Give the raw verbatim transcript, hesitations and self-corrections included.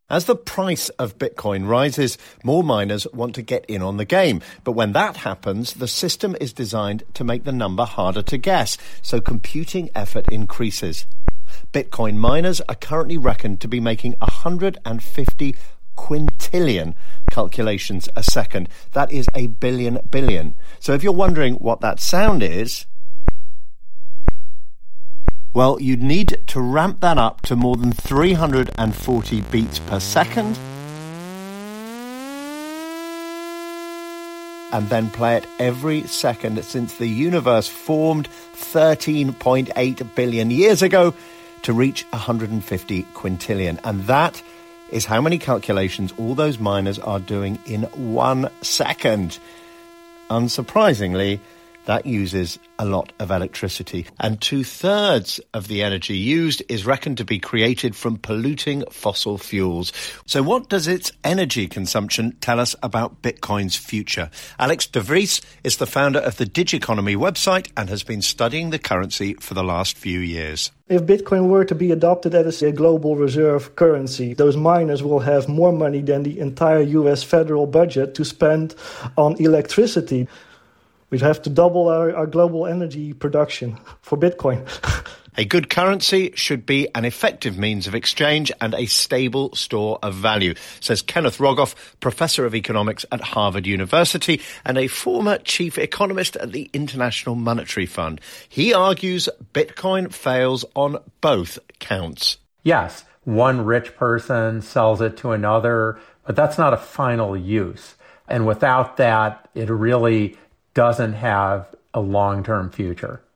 As the price of Bitcoin rises, more miners want to get in on the game. But when that happens, the system is designed to make the number harder to guess, so computing effort increases. Bitcoin miners are currently reckoned to be making one hundred fifty quintillion calculations a second. That is a billion billion. So if you're wondering what that sound is, well, you'd need to ramp that up to more than three hundred forty beats per second and then play it every second since the universe formed thirteen point eight billion years ago to reach one hundred fifty quintillion. And that is how many calculations all those miners are doing in one second. Unsurprisingly, that uses a lot of electricity, and two-thirds of the energy used is reckoned to be created from polluting fossil fuels. So what does its energy consumption tell us about Bitcoin's future? Alex de Vries is the founder of the Digiconomy website and has been studying the currency for the last few years. If Bitcoin were to be adopted as a global reserve currency, those miners will have more money than the entire U S federal budget to spend on electricity. We'd have to double our, our global energy production for Bitcoin. A good currency should be an effective means of exchange and a stable store of value, says Kenneth Rogoff, professor of economics at Harvard University and a former chief economist at the International Monetary Fund. He argues Bitcoin fails on both counts. Yes, one rich person sells it to another, but that's not a final use. And without that, it really doesn't have a long-term future.